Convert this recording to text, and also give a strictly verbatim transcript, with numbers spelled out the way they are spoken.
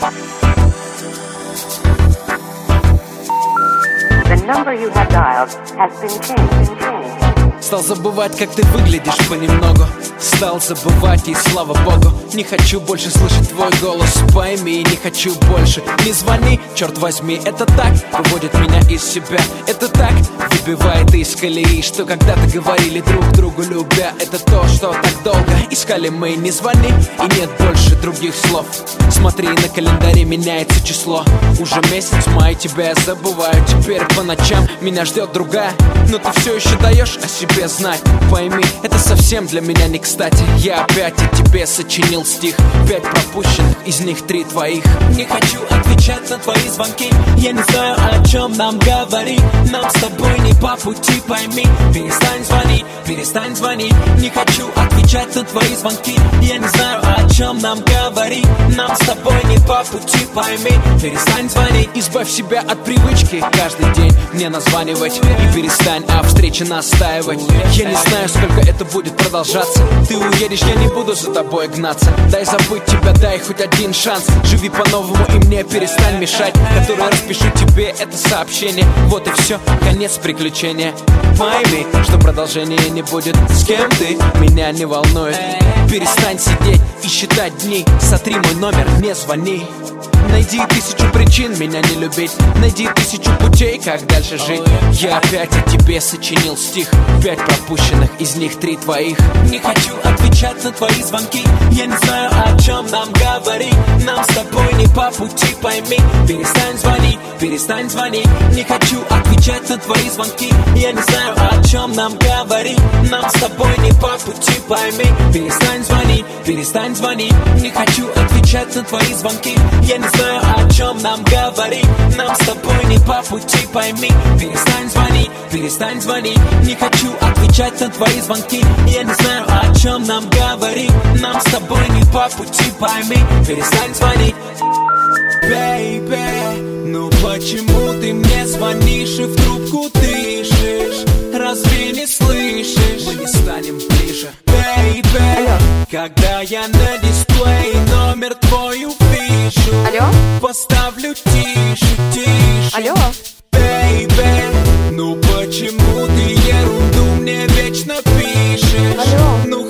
The number you have dialed has been changed. Стал забывать, как ты выглядишь понемногу. Стал забывать, и слава богу. Не хочу больше слышать твой голос, пойми, не хочу больше. Не звони, черт возьми, это так выводит меня из себя. Это так выбивает из колеи, что когда-то говорили друг другу любя. Это то, что так долго искали мы. Не звони, и нет больше других слов. Смотри, на календаре меняется число. Уже месяц май, тебя я забываю. Теперь по ночам меня ждет другая. Но ты все еще даешь о себе знать. Пойми, это совсем для меня не кстати. Я опять о тебе сочинил стих. Пять пропущенных, из них три твоих. Не хочу отвечать на твои звонки. Я не знаю, о чем нам говорить. Нам с тобой не по пути, пойми. Перестань звонить, перестань звонить. Не хочу отвечать на твои звонки. Я не знаю, о чем нам говорить. Нам с тобой не по пути, пойми. Перестань звонить. Избавь себя от привычки каждый день мне названивать. И перестань о встрече настаивать. Я не знаю, сколько это будет продолжаться. Ты уедешь, я не буду за тобой гнаться. Дай забыть тебя, дай хоть один шанс. Живи по-новому и мне перестань мешать. Который распишу тебе это сообщение. Вот и все, конец приключения. Пойми, что продолжения не будет. С кем ты, меня не волнует. Перестань сидеть и считать дни. Сотри мой номер, не звони. Найди тысячу причин меня не любить. Найди тысячу путей, как дальше жить. Я опять о тебе сочинил стих. Пять пропущенных, из них три твоих. Не хочу отвечать на твои звонки. Я не знаю, о чем нам говорить. Нам с тобой не по пути, пойми. Перестань звонить, перестань звонить. Не хочу отвечать на твои звонки. Я не знаю, о чем нам говорить. Нам с тобой не по пути, пойми. Перестань звонить, перестань звонить. Не хочу отвечать на твои звонки. Я не знаю, о чем нам говорить. Нам с тобой не по пути, пойми. Перестань звонить, перестань звонить. Не хочу отвечать на твои звонки. Я не знаю, о чем нам говорить. Нам с тобой не по пути, пойми. Перестань звонить. Бэйби, ну почему ты мне звонишь и в трубку дышишь? Разве не слышишь? Мы не станем ближе. Бэйби, когда я на дисплей номер твой увижу, алло, поставлю тише, тише. Алло, бэйби, ну почему ты ерунду мне вечно пишешь? Алло. Ну